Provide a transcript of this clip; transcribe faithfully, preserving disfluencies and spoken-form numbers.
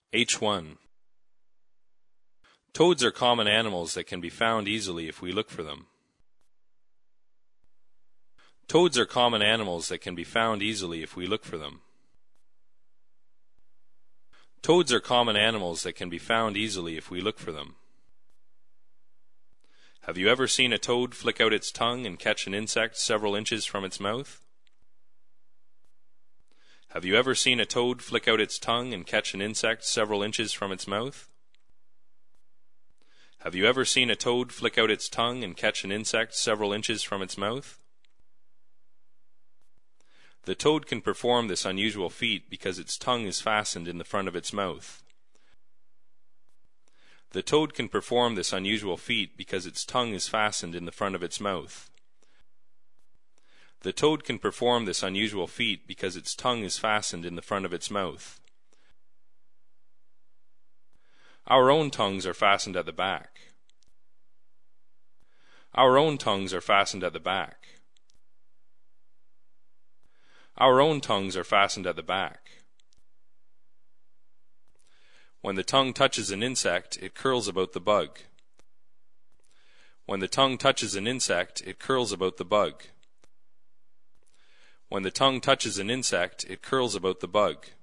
H one. Toads are common animals that can be found easily if we look for them. Toads are common animals that can be found easily if we look for them. Toads are common animals that can be found easily if we look for them. Have you ever seen a toad flick out its tongue and catch an insect several inches from its mouth? Have you ever seen a toad flick out its tongue and catch an insect several inches from its mouth? Have you ever seen a toad flick out its tongue and catch an insect several inches from its mouth? The toad can perform this unusual feat because its tongue is fastened in the front of its mouth. The toad can perform this unusual feat because its tongue is fastened in the front of its mouth. The toad can perform this unusual feat because its tongue is fastened in the front of its mouth. Our own tongues are fastened at the back. Our own tongues are fastened at the back. Our own tongues are fastened at the back. When the tongue touches an insect, it curls about the bug. When the tongue touches an insect, it curls about the bug. When the tongue touches an insect, it curls about the bug.